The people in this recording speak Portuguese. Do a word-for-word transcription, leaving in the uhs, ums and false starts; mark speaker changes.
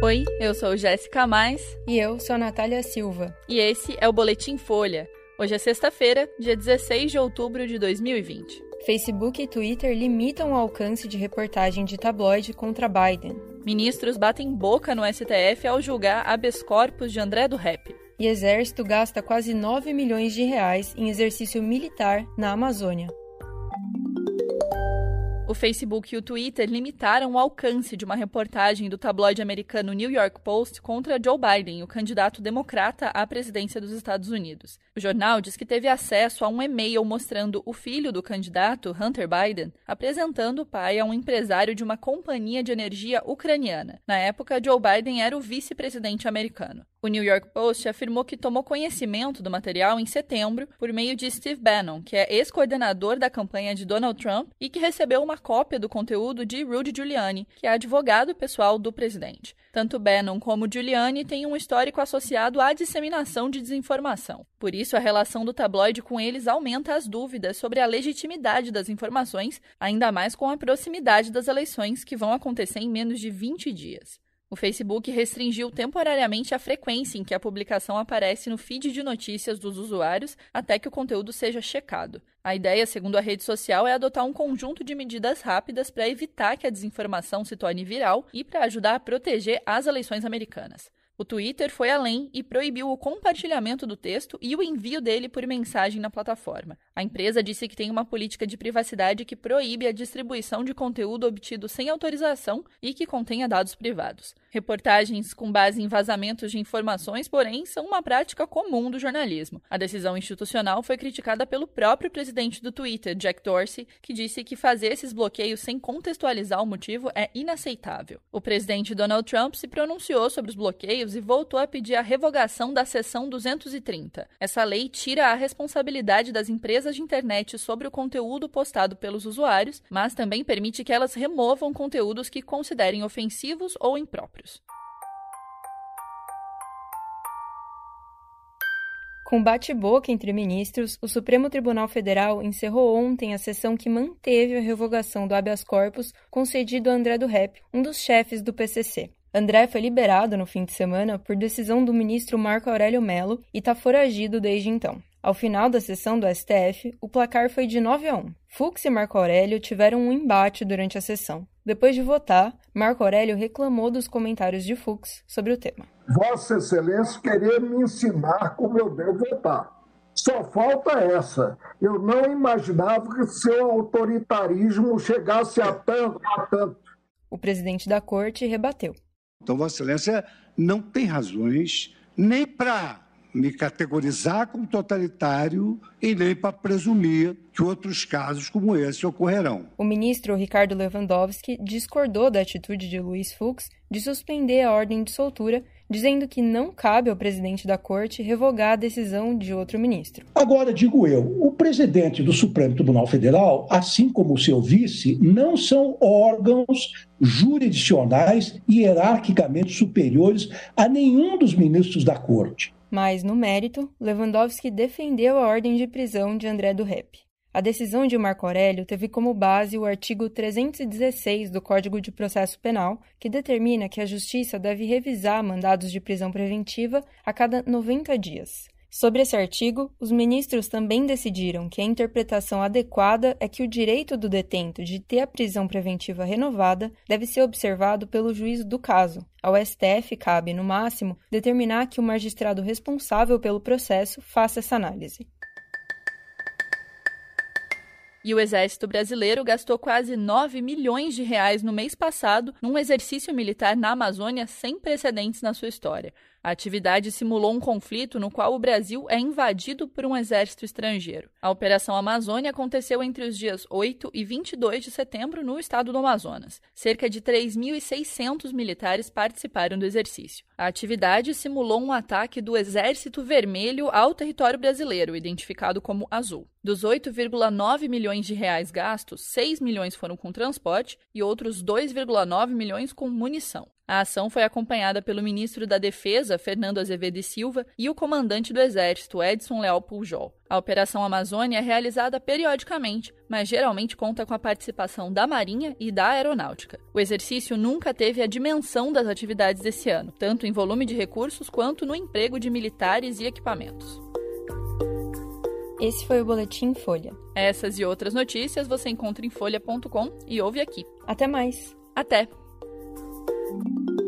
Speaker 1: Oi, eu sou Jéssica Mais.
Speaker 2: E eu sou a Natália Silva.
Speaker 1: E esse é o Boletim Folha. Hoje é sexta-feira, dia dezesseis de outubro de dois mil e vinte.
Speaker 2: Facebook e Twitter limitam o alcance de reportagem de tabloide contra Biden.
Speaker 1: Ministros batem boca no S T F ao julgar habeas corpus de André do Rep.
Speaker 2: E Exército gasta quase nove milhões de reais em exercício militar na Amazônia.
Speaker 1: O Facebook e o Twitter limitaram o alcance de uma reportagem do tabloide americano New York Post contra Joe Biden, o candidato democrata à presidência dos Estados Unidos. O jornal diz que teve acesso a um e-mail mostrando o filho do candidato, Hunter Biden, apresentando o pai a um empresário de uma companhia de energia ucraniana. Na época, Joe Biden era o vice-presidente americano. O New York Post afirmou que tomou conhecimento do material em setembro por meio de Steve Bannon, que é ex-coordenador da campanha de Donald Trump e que recebeu uma cópia do conteúdo de Rudy Giuliani, que é advogado pessoal do presidente. Tanto Bannon como Giuliani têm um histórico associado à disseminação de desinformação. Por isso, a relação do tabloide com eles aumenta as dúvidas sobre a legitimidade das informações, ainda mais com a proximidade das eleições que vão acontecer em menos de vinte dias. O Facebook restringiu temporariamente a frequência em que a publicação aparece no feed de notícias dos usuários até que o conteúdo seja checado. A ideia, segundo a rede social, é adotar um conjunto de medidas rápidas para evitar que a desinformação se torne viral e para ajudar a proteger as eleições americanas. O Twitter foi além e proibiu o compartilhamento do texto e o envio dele por mensagem na plataforma. A empresa disse que tem uma política de privacidade que proíbe a distribuição de conteúdo obtido sem autorização e que contenha dados privados. Reportagens com base em vazamentos de informações, porém, são uma prática comum do jornalismo. A decisão institucional foi criticada pelo próprio presidente do Twitter, Jack Dorsey, que disse que fazer esses bloqueios sem contextualizar o motivo é inaceitável. O presidente Donald Trump se pronunciou sobre os bloqueios e voltou a pedir a revogação da seção duzentos e trinta. Essa lei tira a responsabilidade das empresas de internet sobre o conteúdo postado pelos usuários, mas também permite que elas removam conteúdos que considerem ofensivos ou impróprios.
Speaker 2: Com bate-boca entre ministros, o Supremo Tribunal Federal encerrou ontem a sessão que manteve a revogação do habeas corpus concedido a André do Rep, um dos chefes do P C C. André foi liberado no fim de semana por decisão do ministro Marco Aurélio Mello e está foragido desde então. Ao final da sessão do S T F, o placar foi de nove a um. Fux e Marco Aurélio tiveram um embate durante a sessão. Depois de votar, Marco Aurélio reclamou dos comentários de Fux sobre o tema.
Speaker 3: Vossa Excelência querer me ensinar como eu devo votar. Só falta essa. Eu não imaginava que seu autoritarismo chegasse a tanto. A tanto.
Speaker 2: O presidente da corte rebateu.
Speaker 4: Então, Vossa Excelência não tem razões nem para me categorizar como totalitário e nem para presumir que outros casos como esse ocorrerão.
Speaker 2: O ministro Ricardo Lewandowski discordou da atitude de Luiz Fux de suspender a ordem de soltura, dizendo que não cabe ao presidente da corte revogar a decisão de outro ministro.
Speaker 5: Agora, digo eu, o presidente do Supremo Tribunal Federal, assim como o seu vice, não são órgãos jurisdicionais e hierarquicamente superiores a nenhum dos ministros da corte.
Speaker 2: Mas, no mérito, Lewandowski defendeu a ordem de prisão de André do Rep. A decisão de Marco Aurélio teve como base o artigo trezentos e dezesseis do Código de Processo Penal, que determina que a Justiça deve revisar mandados de prisão preventiva a cada noventa dias. Sobre esse artigo, os ministros também decidiram que a interpretação adequada é que o direito do detento de ter a prisão preventiva renovada deve ser observado pelo juiz do caso. Ao S T F cabe, no máximo, determinar que o magistrado responsável pelo processo faça essa análise.
Speaker 1: E o Exército Brasileiro gastou quase nove milhões de reais no mês passado num exercício militar na Amazônia sem precedentes na sua história. A atividade simulou um conflito no qual o Brasil é invadido por um exército estrangeiro. A Operação Amazônia aconteceu entre os dias oito e vinte e dois de setembro no estado do Amazonas. Cerca de três mil e seiscentos militares participaram do exercício. A atividade simulou um ataque do Exército Vermelho ao território brasileiro, identificado como Azul. Dos oito vírgula nove milhões de reais gastos, seis milhões foram com transporte e outros dois vírgula nove milhões com munição. A ação foi acompanhada pelo ministro da Defesa, Fernando Azevedo e Silva, e o comandante do Exército, Edson Leal Pujol. A Operação Amazônia é realizada periodicamente, mas geralmente conta com a participação da Marinha e da Aeronáutica. O exercício nunca teve a dimensão das atividades desse ano, tanto em volume de recursos quanto no emprego de militares e equipamentos.
Speaker 2: Esse foi o Boletim Folha.
Speaker 1: Essas e outras notícias você encontra em folha ponto com e ouve aqui.
Speaker 2: Até mais!
Speaker 1: Até!